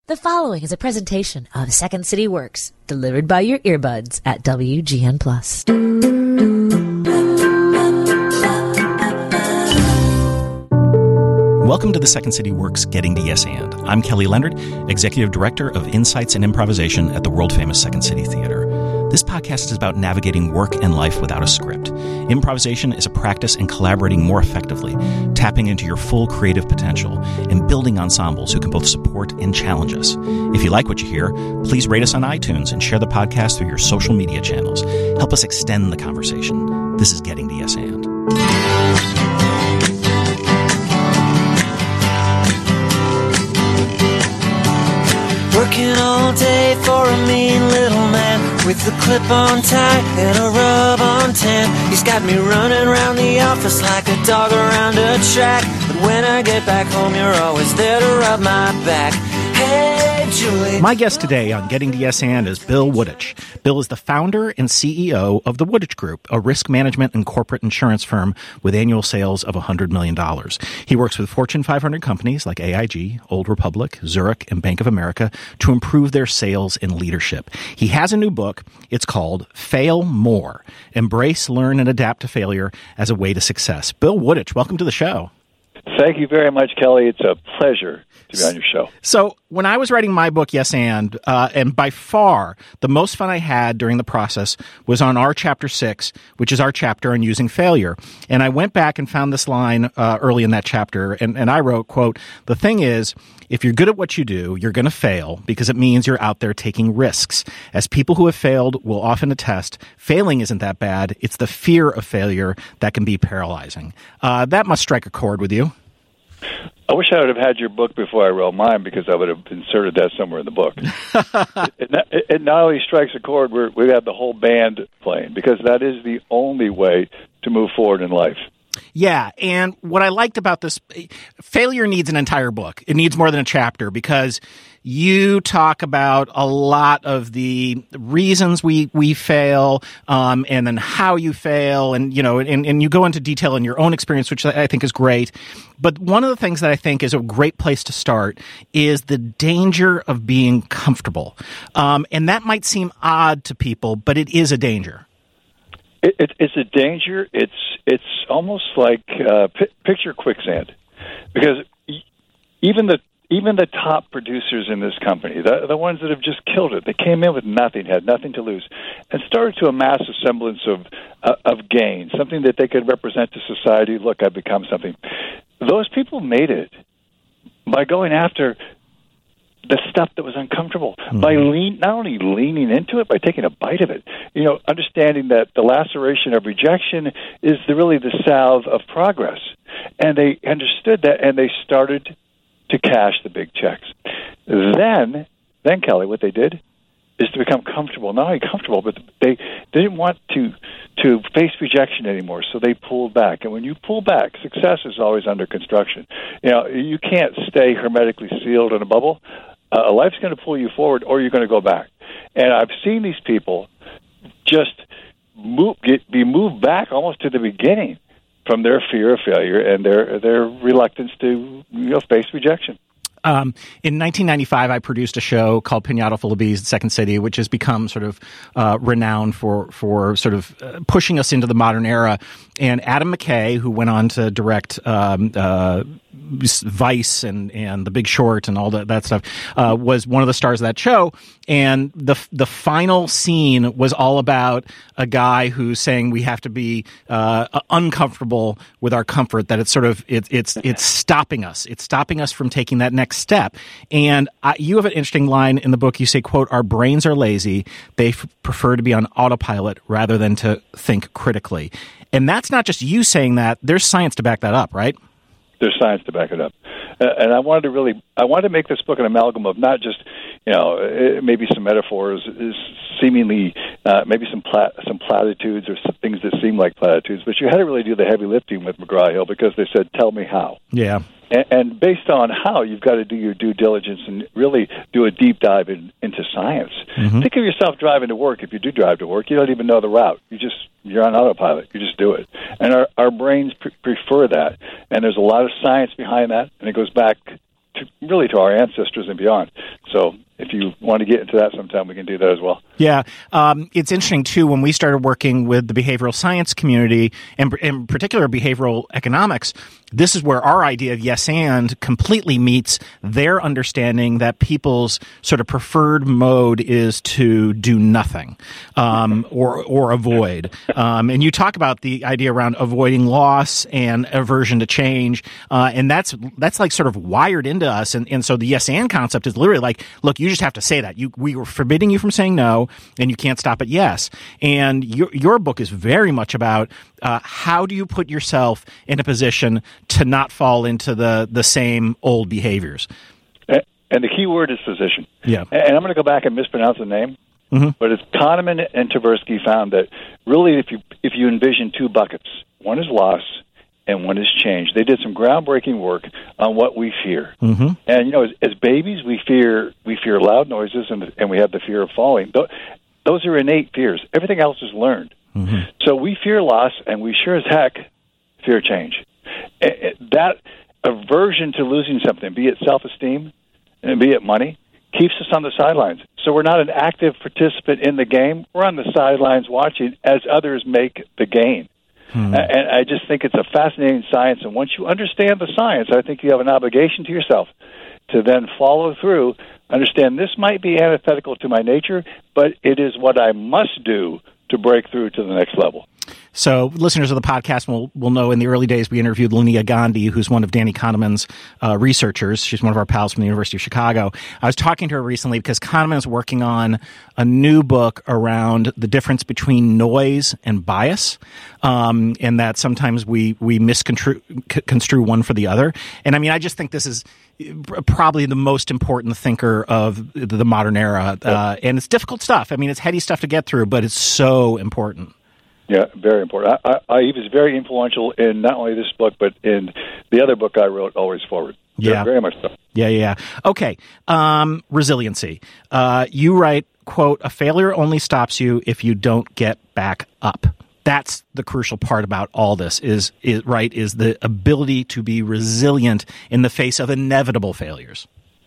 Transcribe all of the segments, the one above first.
The following is a presentation of Second City Works, delivered by your earbuds at WGN+. Welcome to the Second City Works Getting to Yes And. I'm Kelly Leonard, Executive Director of Insights and Improvisation at the world-famous Second City Theater. This podcast is about navigating work and life without a script. Improvisation is a practice in collaborating more effectively, tapping into your full creative potential, and building ensembles who can both support and challenge us. If you like what you hear, please rate us on iTunes and share the podcast through your social media channels. Help us extend the conversation. This is Getting to Yes And. Working all day for a mean little man with a clip-on tie and a rub-on tan. He's got me running around the office like a dog around a track. But when I get back home, you're always there to rub my back. Hey, Julie. My guest today on Getting to Yes And is Bill Wooditch. Bill is the founder and CEO of the Wooditch Group, a risk management and corporate insurance firm with annual sales of $100 million. He works with Fortune 500 companies like AIG, Old Republic, Zurich, and Bank of America to improve their sales and leadership. He has a new book. It's called Fail More: Embrace, Learn, and Adapt to Failure as a Way to Success. Bill Wooditch, welcome to the show. Thank you very much, Kelly. It's a pleasure to be on your show. So when I was writing my book, Yes And by far the most fun I had during the process was on our Chapter 6, which is our chapter on using failure. And I went back and found this line early in that chapter, and I wrote, quote, "The thing is, if you're good at what you do, you're going to fail because it means you're out there taking risks. As people who have failed will often attest, failing isn't that bad. It's the fear of failure that can be paralyzing." That must strike a chord with you. I wish I would have had your book before I wrote mine because I would have inserted that somewhere in the book. It not only strikes a chord, we have the whole band playing because that is the only way to move forward in life. Yeah, and what I liked about this, failure needs an entire book. It needs more than a chapter because you talk about a lot of the reasons we fail, and then how you fail, and and you go into detail in your own experience, which I think is great. But one of the things that I think is a great place to start is the danger of being comfortable, and that might seem odd to people, but it is a danger. It's a danger. It's almost like picture quicksand, because even the top producers in this company, the ones that have just killed it, they came in with nothing, had nothing to lose, and started to amass a semblance of gain, something that they could represent to society. Look, I've become something. Those people made it by going after the stuff that was uncomfortable, by not only leaning into it, by taking a bite of it, understanding that the laceration of rejection is really the salve of progress. And they understood that, and they started to cash the big checks. Then Kelly, what they did is to become comfortable. Not only comfortable, but they didn't want to face rejection anymore, so they pulled back. And when you pull back, success is always under construction. You can't stay hermetically sealed in a bubble. Life's going to pull you forward, or you're going to go back. And I've seen these people just be moved back almost to the beginning from their fear of failure and their reluctance to face rejection. In 1995, I produced a show called Pinata Full of Bees at Second City, which has become sort of renowned for sort of pushing us into the modern era. And Adam McKay, who went on to direct Vice and The Big Short and all that stuff, was one of the stars of that show. And the final scene was all about a guy who's saying we have to be uncomfortable with our comfort, that it's sort of it's stopping us. It's stopping us from taking that next step. And you have an interesting line in the book. You say, quote, "Our brains are lazy. They prefer to be on autopilot rather than to think critically." And that's not just you saying that. There's science to back that up, right? There's science to back it up. And I wanted to make this book an amalgam of not just, maybe some metaphors, seemingly maybe some platitudes or some things that seem like platitudes, but you had to really do the heavy lifting with McGraw-Hill because they said, "Tell me how." Yeah. And based on how, you've got to do your due diligence and really do a deep dive into science. Mm-hmm. Think of yourself driving to work. If you do drive to work, you don't even know the route. You're on autopilot. You just do it. And our brains prefer that. And there's a lot of science behind that, and it goes back to our ancestors and beyond. So if you want to get into that sometime, we can do that as well. Yeah. It's interesting, too, when we started working with the behavioral science community, and in particular behavioral economics, this is where our idea of yes and completely meets their understanding that people's sort of preferred mode is to do nothing or avoid. And you talk about the idea around avoiding loss and aversion to change, and that's like sort of wired into us. And so the yes and concept is literally like, look, you just have to say that. We were forbidding you from saying no, and you can't stop at yes. And your book is very much about how do you put yourself in a position to not fall into the same old behaviors. And the key word is position. Yeah. And I'm going to go back and mispronounce the name, but it's Kahneman and Tversky found that really if you envision two buckets, one is loss and one is change. They did some groundbreaking work on what we fear. And, you know, as babies, we fear loud noises and we have the fear of falling. Those are innate fears. Everything else is learned. So we fear loss, and we sure as heck fear change. That aversion to losing something, be it self-esteem and be it money, keeps us on the sidelines. So we're not an active participant in the game. We're on the sidelines watching as others make the gain. And I just think it's a fascinating science. And once you understand the science, I think you have an obligation to yourself to then follow through, understand this might be antithetical to my nature, but it is what I must do to break through to the next level. So listeners of the podcast will know in the early days we interviewed Linnea Gandhi, who's one of Danny Kahneman's researchers. She's one of our pals from the University of Chicago. I was talking to her recently because Kahneman is working on a new book around the difference between noise and bias, and that sometimes we misconstrue one for the other. And I mean, I just think this is probably the most important thinker of the modern era, and it's difficult stuff. I mean, it's heady stuff to get through, but it's so important. Yeah, very important. He was very influential in not only this book, but in the other book I wrote, Always Forward. Yeah. Very much so. Yeah. Okay. Resiliency. You write, quote, "A failure only stops you if you don't get back up." That's the crucial part about all this is the ability to be resilient in the face of inevitable failures.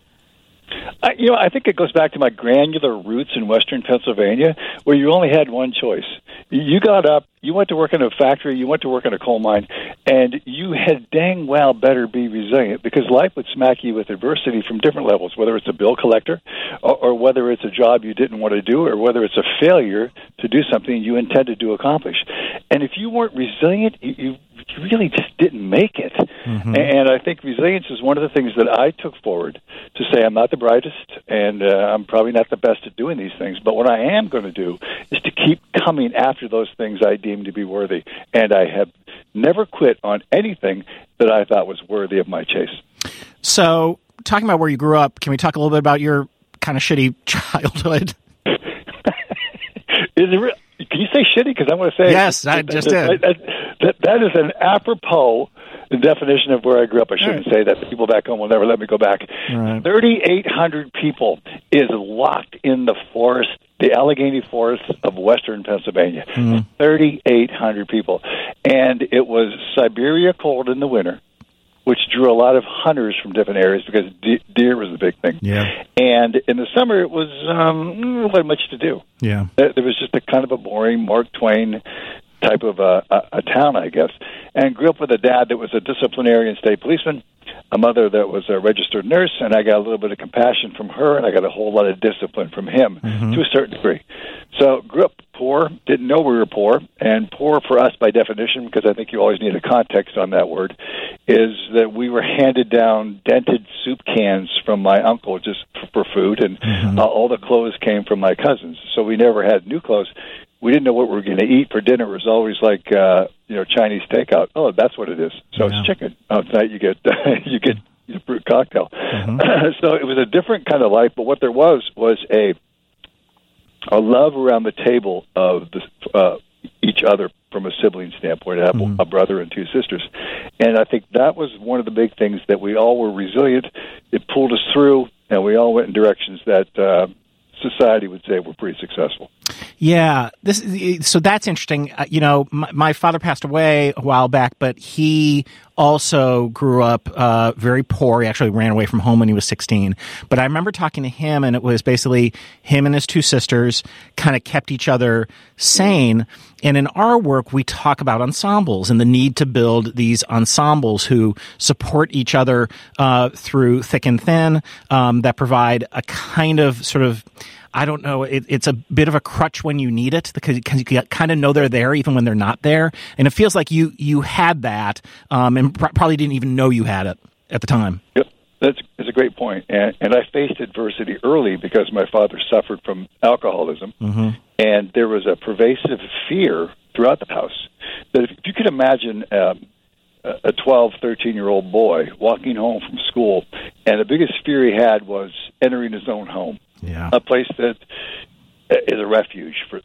I think it goes back to my granular roots in Western Pennsylvania, where you only had one choice. You got up, you went to work in a factory, you went to work in a coal mine, and you had dang well better be resilient because life would smack you with adversity from different levels, whether it's a bill collector or whether it's a job you didn't want to do or whether it's a failure to do something you intended to accomplish. And if you weren't resilient, you really just didn't make it. And I think resilience is one of the things that I took forward to say I'm not the brightest and I'm probably not the best at doing these things, but what I am going to do is to keep coming after those things I deem to be worthy. And I have never quit on anything that I thought was worthy of my chase. So, talking about where you grew up, can we talk a little bit about your kind of shitty childhood? Can you say shitty? Because I want to say... Yes, I just did. That is an apropos definition of where I grew up. I shouldn't say that. The people back home will never let me go back. Right. 3,800 people is locked in the forest, the Allegheny Forest of Western Pennsylvania. 3,800 people. And it was Siberia cold in the winter, which drew a lot of hunters from different areas because deer was the big thing. Yeah. And in the summer, it was not much to do. Yeah. There was just a kind of a boring Mark Twain type of a town, I guess. And grew up with a dad that was a disciplinarian state policeman, a mother that was a registered nurse, and I got a little bit of compassion from her, and I got a whole lot of discipline from him to a certain degree. So grew up poor, didn't know we were poor, and poor for us by definition, because I think you always need a context on that word, is that we were handed down dented soup cans from my uncle just for food, and all the clothes came from my cousins. So we never had new clothes. We didn't know what we were going to eat for dinner. It was always like, Chinese takeout. Oh, that's what it is. So it's chicken. Oh, tonight you get your fruit cocktail. So it was a different kind of life, but what there was a love around the table of each other from a sibling standpoint. I have a brother and two sisters. And I think that was one of the big things, that we all were resilient. It pulled us through, and we all went in directions that society would say were pretty successful. Yeah, so that's interesting. My father passed away a while back, but he also grew up very poor. He actually ran away from home when he was 16. But I remember talking to him, and it was basically him and his two sisters kind of kept each other sane. And in our work, we talk about ensembles and the need to build these ensembles who support each other through thick and thin, that provide a kind of sort of, I don't know, it's a bit of a crutch when you need it because you kind of know they're there even when they're not there. And it feels like you had that and probably didn't even know you had it at the time. Yep. That's a great point. And I faced adversity early because my father suffered from alcoholism. Mm-hmm. And there was a pervasive fear throughout the house that if you could imagine a 12, 13-year-old boy walking home from school, and the biggest fear he had was entering his own home, a place that is a refuge, for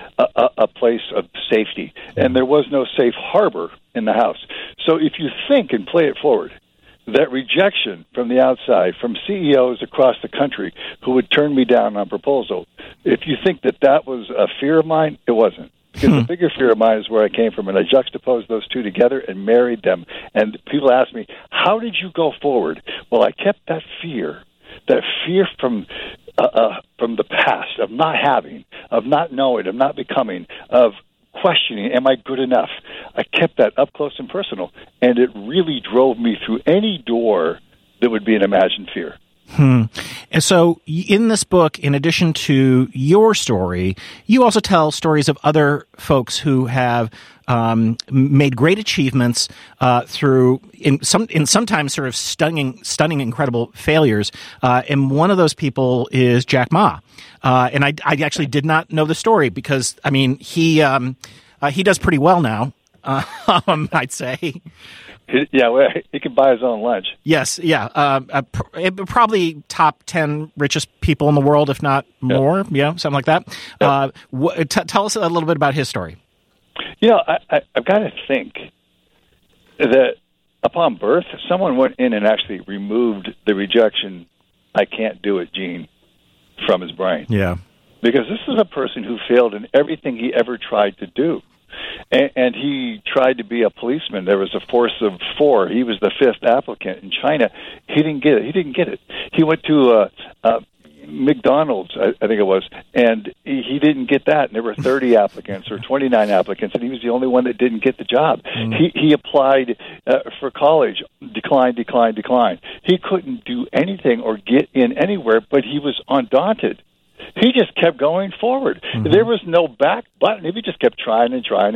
a place of safety. And there was no safe harbor in the house. So if you think and play it forward, that rejection from the outside, from CEOs across the country who would turn me down on proposal, if you think that was a fear of mine, it wasn't. Because the bigger fear of mine is where I came from, and I juxtaposed those two together and married them. And people ask me, how did you go forward? Well, I kept that fear from the past, of not having, of not knowing, of not becoming, of questioning, am I good enough? I kept that up close and personal, and it really drove me through any door that would be an imagined fear. And so in this book, in addition to your story, you also tell stories of other folks who have made great achievements through in sometimes sort of stunning, incredible failures. And one of those people is Jack Ma. And I actually did not know the story because, I mean, he does pretty well now, I'd say. Yeah, well, he can buy his own lunch. Yes, yeah. Probably top 10 richest people in the world, if not more. Yeah, something like that. Yep. Tell us a little bit about his story. You know, I've got to think that upon birth, someone went in and actually removed the rejection, I can't do it gene from his brain. Yeah. Because this is a person who failed in everything he ever tried to do. And he tried to be a policeman. There was a force of 4. He was the 5th applicant in China. He didn't get it. He went to McDonald's, I think it was, and he didn't get that. And there were 30 applicants or 29 applicants, and he was the only one that didn't get the job. He applied for college, declined. He couldn't do anything or get in anywhere, but he was undaunted. He just kept going forward. Mm-hmm. There was no back button. He just kept trying.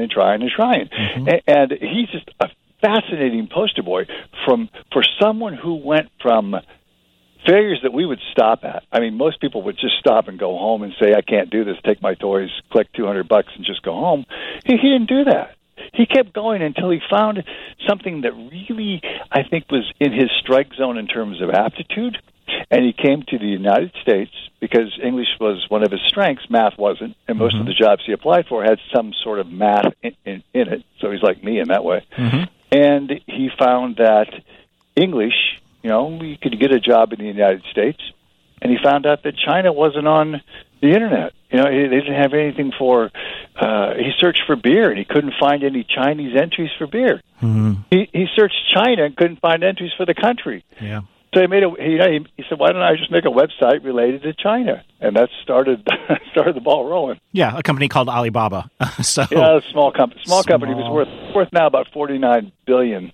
Mm-hmm. And he's just a fascinating poster boy for someone who went from failures that we would stop at. I mean, most people would just stop and go home and say, I can't do this, take my toys, collect $200 and just go home. He didn't do that. He kept going until he found something that really, I think, was in his strike zone in terms of aptitude. And he came to the United States because English was one of his strengths, math wasn't, and most of the jobs he applied for had some sort of math in it, so he's like me in that way. Mm-hmm. And he found that English, you could get a job in the United States, and he found out that China wasn't on the Internet. They didn't have anything for, he searched for beer, and he couldn't find any Chinese entries for beer. Mm-hmm. He searched China and couldn't find entries for the country. Yeah. So he said, why don't I just make a website related to China? And that started the ball rolling. Yeah, a company called Alibaba. A small company. Small company was worth now about $49 billion.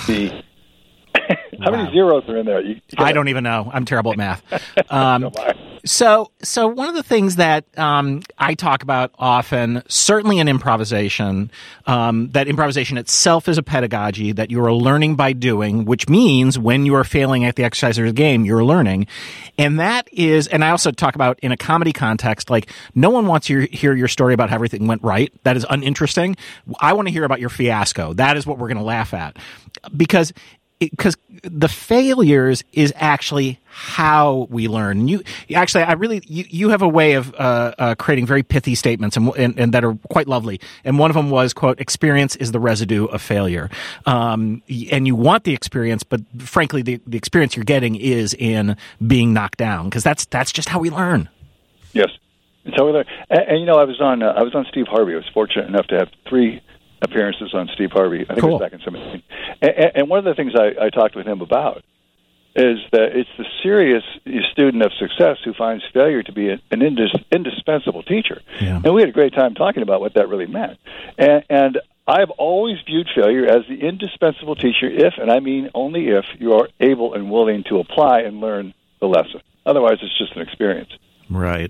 How many zeros are in there? I don't even know. I'm terrible at math. So one of the things that I talk about often, certainly in improvisation, that improvisation itself is a pedagogy, that you are learning by doing, which means when you are failing at the exercise or the game, you're learning. And that is, and I also talk about in a comedy context, like no one wants to hear your story about how everything went right. That is uninteresting. I want to hear about your fiasco. That is what we're going to laugh at. Because the failures is actually how we learn. You have a way of creating very pithy statements and that are quite lovely. And one of them was, quote, experience is the residue of failure. And you want the experience, but frankly, the experience you're getting is in being knocked down, because that's just how we learn. Yes. It's how we learn. And I was on Steve Harvey. I was fortunate enough to have 3 appearances on Steve Harvey. I think Cool. it was back in 2017. And one of the things I talked with him about is that it's the serious student of success who finds failure to be an indispensable teacher. Yeah. And we had a great time talking about what that really meant. And I've always viewed failure as the indispensable teacher if, and I mean only if, you are able and willing to apply and learn the lesson. Otherwise, it's just an experience. Right.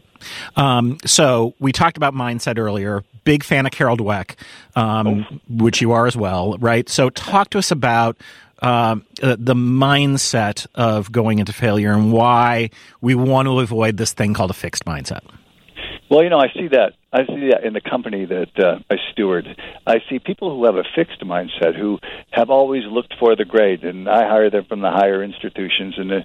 So we talked about mindset earlier. Big fan of Carol Dweck, which you are as well, right? So talk to us about the mindset of going into failure and why we want to avoid this thing called a fixed mindset. Well, I see that. I see that in the company that I steward. I see people who have a fixed mindset, who have always looked for the grade, and I hire them from the higher institutions, and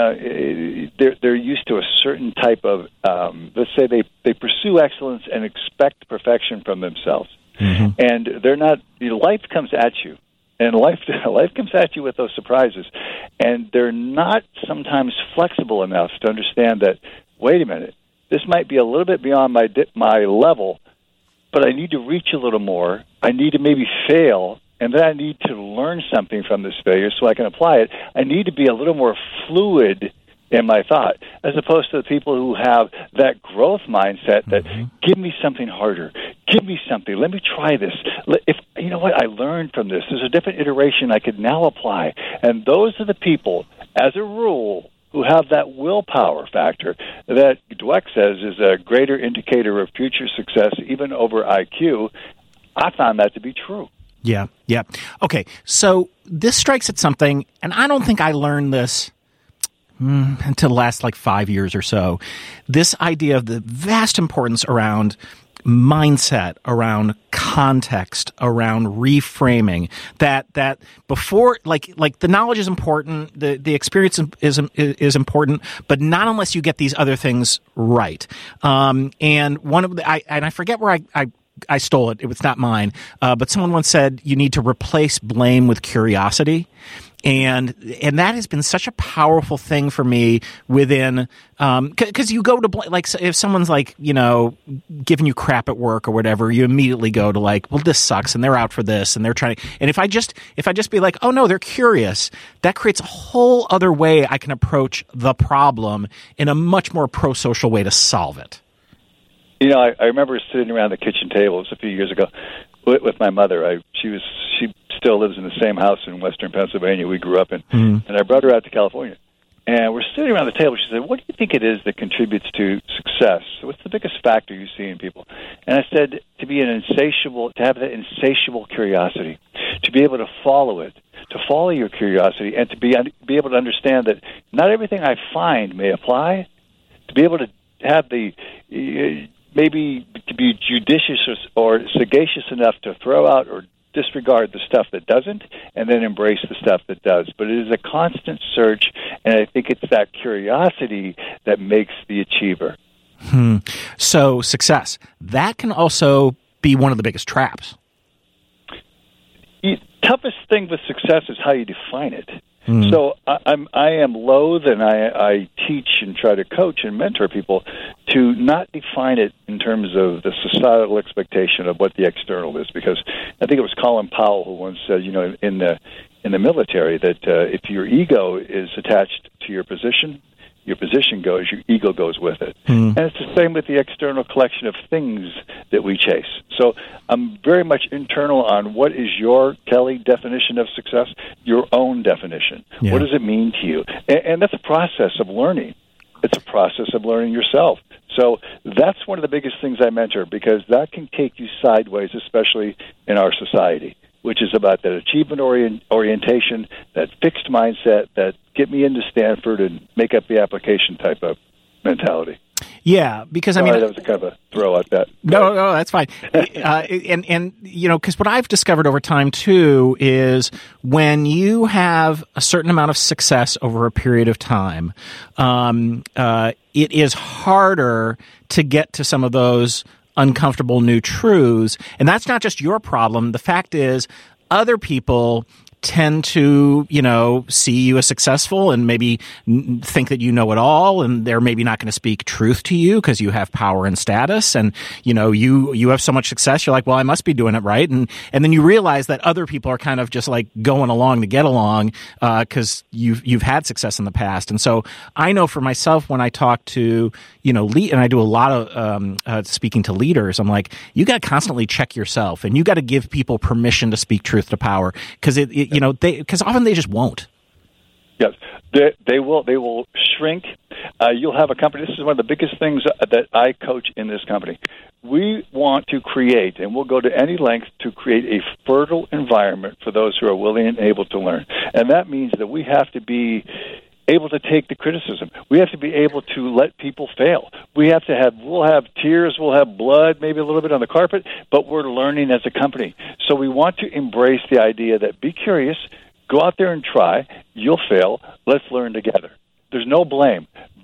they're used to a certain type of, let's say they pursue excellence and expect perfection from themselves. Mm-hmm. And they're not, life comes at you. And life comes at you with those surprises. And they're not sometimes flexible enough to understand that, wait a minute, this might be a little bit beyond my level, but I need to reach a little more. I need to maybe fail, and then I need to learn something from this failure so I can apply it. I need to be a little more fluid in my thought, as opposed to the people who have that growth mindset that, give me something harder, give me something, let me try this. If you know what, I learned from this. There's a different iteration I could now apply. And those are the people, as a rule, who have that willpower factor that Dweck says is a greater indicator of future success, even over IQ. I found that to be true. Yeah. Okay, so this strikes at something, and I don't think I learned this until the last 5 years or so. This idea of the vast importance around mindset, around context, around reframing, that before, the knowledge is important, the experience is important, but not unless you get these other things right. And one of I forget where I stole it. It was not mine. But someone once said you need to replace blame with curiosity. And that has been such a powerful thing for me within, because you go to, if someone's giving you crap at work or whatever, you immediately go to well, this sucks and they're out for this and they're trying to, and if I just be like, oh no, they're curious, that creates a whole other way I can approach the problem in a much more pro-social way to solve it. I remember sitting around the kitchen table, it was a few years ago, with my mother. She still lives in the same house in Western Pennsylvania we grew up in, and I brought her out to California. And we're sitting around the table. She said, "What do you think it is that contributes to success? What's the biggest factor you see in people?" And I said, to have that insatiable curiosity, to be able to follow it, to follow your curiosity, and to be able to understand that not everything I find may apply. To be able to have the maybe to be judicious or sagacious enough to throw out or disregard the stuff that doesn't, and then embrace the stuff that does. But it is a constant search, and I think it's that curiosity that makes the achiever. So success, that can also be one of the biggest traps. The toughest thing with success is how you define it. So I am loath, and I teach and try to coach and mentor people to not define it in terms of the societal expectation of what the external is, because I think it was Colin Powell who once said, in the military, that if your ego is attached to your position goes, your ego goes with it. And it's the same with the external collection of things that we chase. So I'm very much internal on what is your, Kelly, definition of success, your own definition. Yeah. What does it mean to you? And that's a process of learning. It's a process of learning yourself. So that's one of the biggest things I mentor, because that can take you sideways, especially in our society, which is about that achievement orientation, that fixed mindset, that get me into Stanford and make up the application type of mentality. Yeah, because that was kind of a throw at that. No, that's fine. And because what I've discovered over time too is when you have a certain amount of success over a period of time, it is harder to get to some of those uncomfortable new truths. And that's not just your problem. The fact is, other people tend to, see you as successful and maybe think that you know it all, and they're maybe not going to speak truth to you because you have power and status, and you have so much success. You're like, well, I must be doing it right, and then you realize that other people are kind of just like going along to get along because you've had success in the past. And so I know for myself, when I talk to and I do a lot of speaking to leaders, I'm like, you got to constantly check yourself, and you got to give people permission to speak truth to power, because because often they just won't. Yes, they will shrink. You'll have a company. This is one of the biggest things that I coach in this company. We want to create, and we'll go to any length to create a fertile environment for those who are willing and able to learn. And that means that we have to be able to take the criticism. We have to be able to let people fail. We'll have tears, we'll have blood, maybe a little bit on the carpet, but we're learning as a company. So we want to embrace the idea that be curious, go out there and try, you'll fail, let's learn together. There's no blame.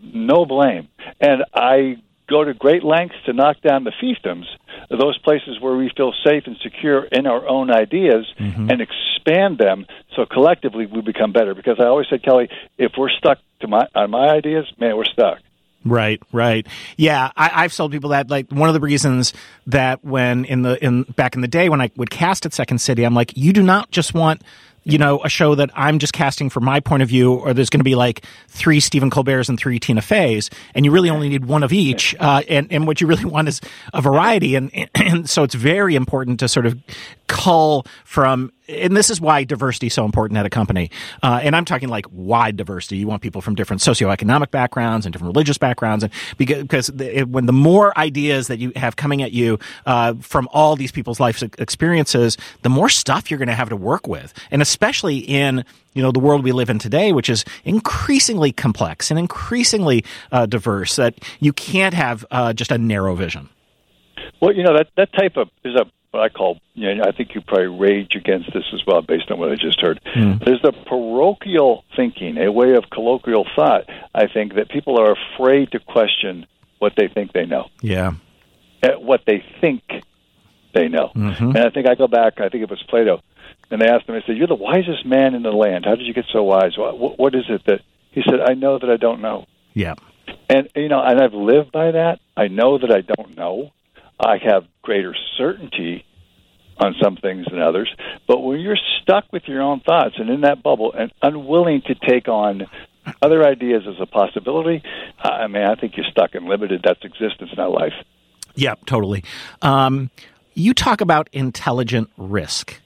And I go to great lengths to knock down the fiefdoms, those places where we feel safe and secure in our own ideas, and expand them so collectively we become better. Because I always said, Kelly, if we're stuck on my ideas, man, we're stuck. Right. Yeah, I've told people that, like, one of the reasons that back in the day when I would cast at Second City, I'm like, you do not just want a show that I'm just casting from my point of view, or there's going to be like 3 Stephen Colberts and 3 Tina Feys, and you really only need one of each. And what you really want is a variety. And so it's very important to sort of cull from, and this is why diversity is so important at a company. And I'm talking like wide diversity. You want people from different socioeconomic backgrounds and different religious backgrounds. And because when the more ideas that you have coming at you from all these people's life experiences, the more stuff you're going to have to work with. And especially in the world we live in today, which is increasingly complex and increasingly diverse, that you can't have just a narrow vision. Well, that type of is what I call, I think you probably rage against this as well, based on what I just heard. There's a parochial thinking, a way of colloquial thought, I think, that people are afraid to question what they think they know. Yeah. What they think they know. And I think I go back, I think it was Plato, and they asked him, I said, you're the wisest man in the land. How did you get so wise? What is it that... He said, I know that I don't know. Yeah. And, and I've lived by that. I know that I don't know. I have greater certainty on some things than others. But when you're stuck with your own thoughts and in that bubble and unwilling to take on other ideas as a possibility, I think you're stuck and limited. That's existence, not life. Yeah, totally. You talk about intelligent risk.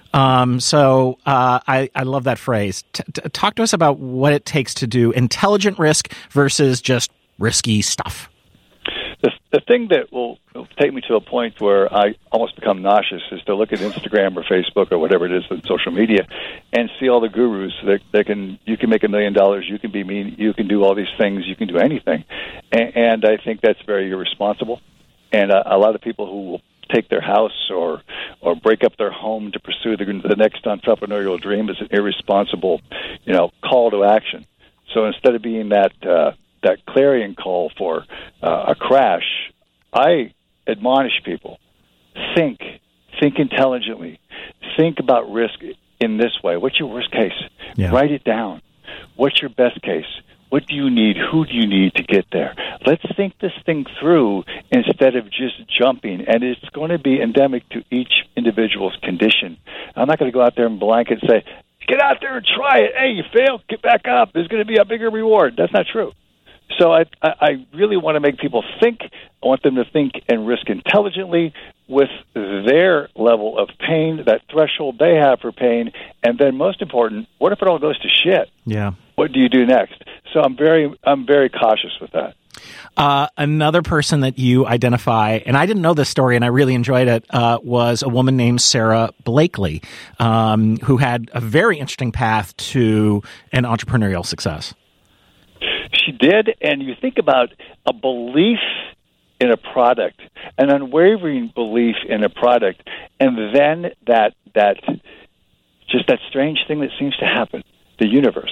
So I love that phrase. Talk to us about what it takes to do intelligent risk versus just risky stuff. The thing that will take me to a point where I almost become nauseous is to look at Instagram or Facebook or whatever it is in social media and see all the gurus that you can make $1 million, you can be mean, you can do all these things, you can do anything. And I think that's very irresponsible. And a lot of people who will take their house or break up their home to pursue the next entrepreneurial dream is an irresponsible, call to action. So instead of being that clarion call for a crash, I admonish people, think intelligently, think about risk in this way. What's your worst case? Yeah. Write it down. What's your best case? What do you need? Who do you need to get there? Let's think this thing through instead of just jumping. And it's going to be endemic to each individual's condition. I'm not going to go out there and blanket and say, get out there and try it. Hey, you failed, get back up. There's going to be a bigger reward. That's not true. So I really want to make people think. I want them to think and risk intelligently with their level of pain, that threshold they have for pain, and then most important, what if it all goes to shit? Yeah. What do you do next? So I'm very cautious with that. Another person that you identify, and I didn't know this story, and I really enjoyed it, was a woman named Sara Blakely, who had a very interesting path to an entrepreneurial success. She did, and you think about a belief in a product, an unwavering belief in a product, and then that strange thing that seems to happen, the universe.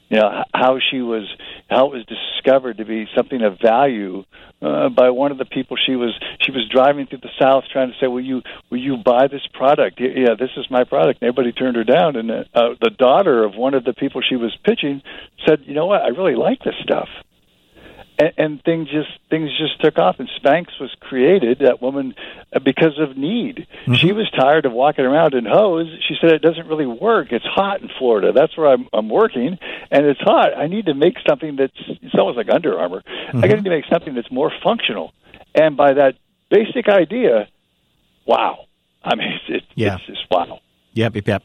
how it was discovered to be something of value by one of the people she was driving through the South trying to say, will you buy this product? Yeah, this is my product. And everybody turned her down, and the daughter of one of the people she was pitching said, you know what, I really like this stuff. And things just took off, and Spanx was created, that woman, because of need. Mm-hmm. She was tired of walking around in hose. She said, it doesn't really work. It's hot in Florida. That's where I'm working, and it's hot. I need to make something it's almost like Under Armour. Mm-hmm. I need to make something that's more functional. And by that basic idea, wow. I mean, it's just wow. Yep.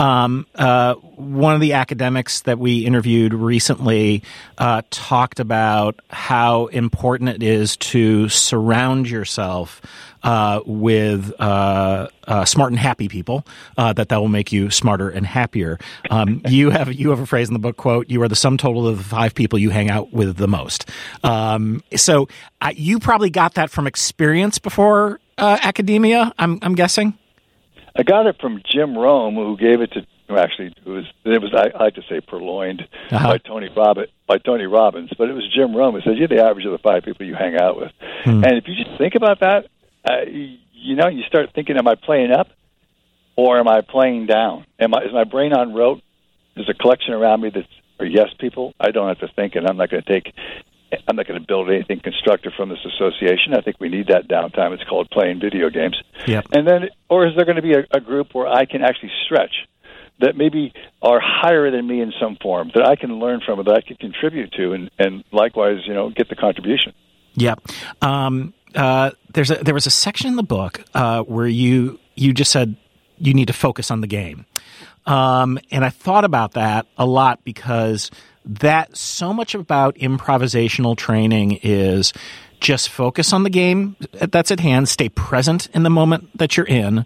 One of the academics that we interviewed recently talked about how important it is to surround yourself with smart and happy people, that will make you smarter and happier. You have a phrase in the book, quote, "You are the sum total of the 5 people you hang out with the most." So you probably got that from experience before academia, I'm guessing? I got it from Jim Rome, who gave it to. Actually, it was I like to say purloined by Tony Robbins, but it was Jim Rome who said, "You're the average of the 5 people you hang out with." And if you just think about that, you start thinking, "Am I playing up, or am I playing down? Is my brain on rote? There's a collection around me are yes people. I don't have to think, and I'm not going to build anything constructive from this association. I think we need that downtime. It's called playing video games. Yep. And then, or is there going to be a group where I can actually stretch, that maybe are higher than me in some form, that I can learn from, or that I can contribute to, and likewise, get the contribution." Yep. There was a section in the book where you just said you need to focus on the game. And I thought about that a lot, because that so much about improvisational training is just focus on the game that's at hand, stay present in the moment that you're in,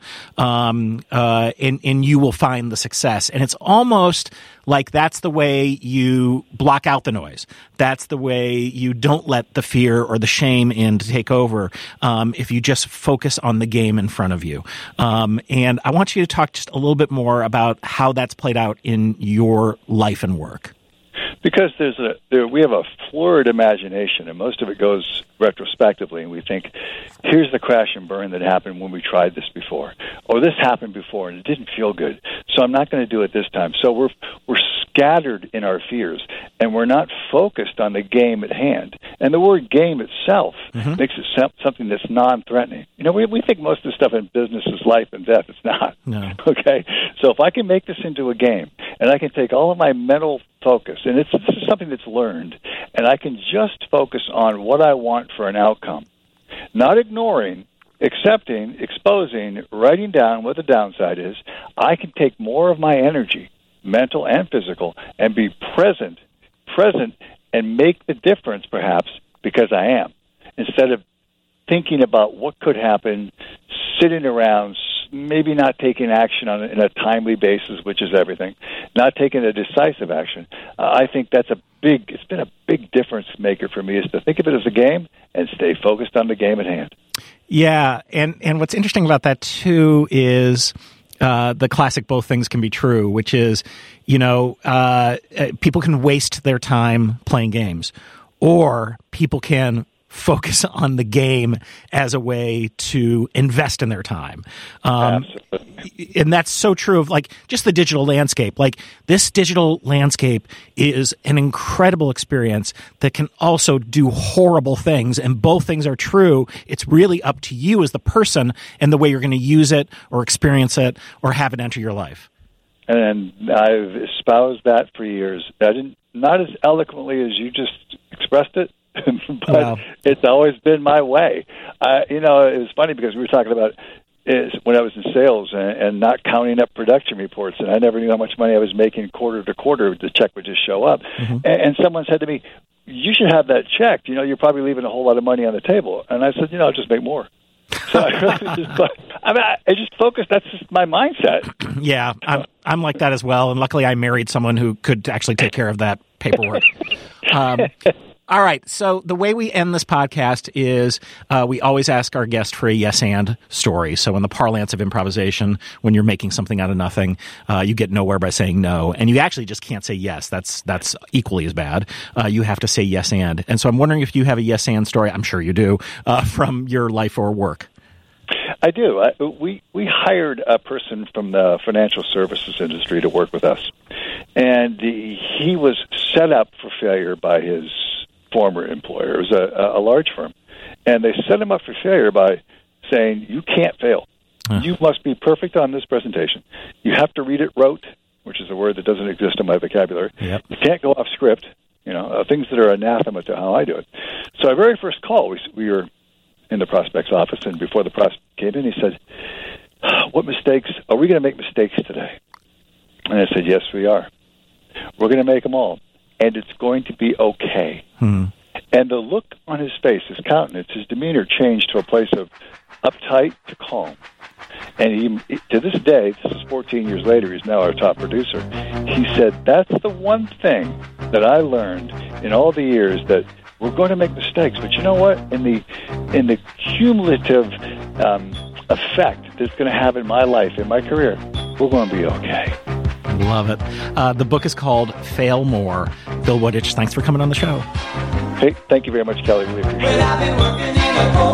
and you will find the success. And it's almost like that's the way you block out the noise. That's the way you don't let the fear or the shame in to take over, if you just focus on the game in front of you. And I want you to talk just a little bit more about how that's played out in your life and work. Because we have a florid imagination, and most of it goes retrospectively, and we think, here's the crash and burn that happened when we tried this before, or this happened before and it didn't feel good, so I'm not going to do it this time. So we're scattered in our fears, and we're not focused on the game at hand. And the word game itself makes it something that's non-threatening. We think most of the stuff in business is life and death. It's not. No. Okay? So if I can make this into a game, and I can take all of my mental focus, and this is something that's learned, and I can just focus on what I want for an outcome, not ignoring, accepting, exposing, writing down what the downside is, I can take more of my energy, mental and physical, and be present, and make the difference, perhaps, because I am, instead of thinking about what could happen, sitting around, maybe not taking action on it in a timely basis, which is everything, not taking a decisive action. I think it's been a big difference maker for me, is to think of it as a game and stay focused on the game at hand. Yeah, and what's interesting about that too is the classic "both things can be true," which is, people can waste their time playing games, or people can focus on the game as a way to invest in their time. And that's so true of just the digital landscape. This digital landscape is an incredible experience that can also do horrible things, and both things are true. It's really up to you as the person and the way you're going to use it or experience it or have it enter your life. And I've espoused that for years. Not as eloquently as you just expressed it, but It's always been my way. It was funny because we were talking about when I was in sales and not counting up production reports, and I never knew how much money I was making quarter to quarter. The check would just show up. And someone said to me, "You should have that checked. You're probably leaving a whole lot of money on the table." And I said, "I'll just make more." So I really I just focused. That's just my mindset. Yeah, I'm like that as well. And luckily I married someone who could actually take care of that paperwork. All right. So the way we end this podcast is we always ask our guest for a yes and story. So in the parlance of improvisation, when you're making something out of nothing, you get nowhere by saying no. And you actually just can't say yes. That's equally as bad. You have to say yes and. And so I'm wondering if you have a yes and story. I'm sure you do, from your life or work. I do. We hired a person from the financial services industry to work with us. And he was set up for failure by his former employer. It was a large firm. And they set him up for failure by saying, you can't fail. You must be perfect on this presentation. You have to read it rote, which is a word that doesn't exist in my vocabulary. Yep. You can't go off script, things that are anathema to how I do it. So our very first call, we were in the prospect's office, and before the prospect came in, he said, what mistakes, are we going to make mistakes today? And I said, yes, we are. We're going to make them all. And it's going to be okay. And the look on his face, his countenance, his demeanor changed to a place of uptight to calm. And he, to this day, this is 14 years later, he's now our top producer. He said, that's the one thing that I learned in all the years, that we're going to make mistakes. But you know what? In the cumulative effect that it's going to have in my life, in my career, we're going to be okay. Love it. The book is called Fail More. Bill Wooditch, thanks for coming on the show. Hey, thank you very much, Kelly. Really appreciate it.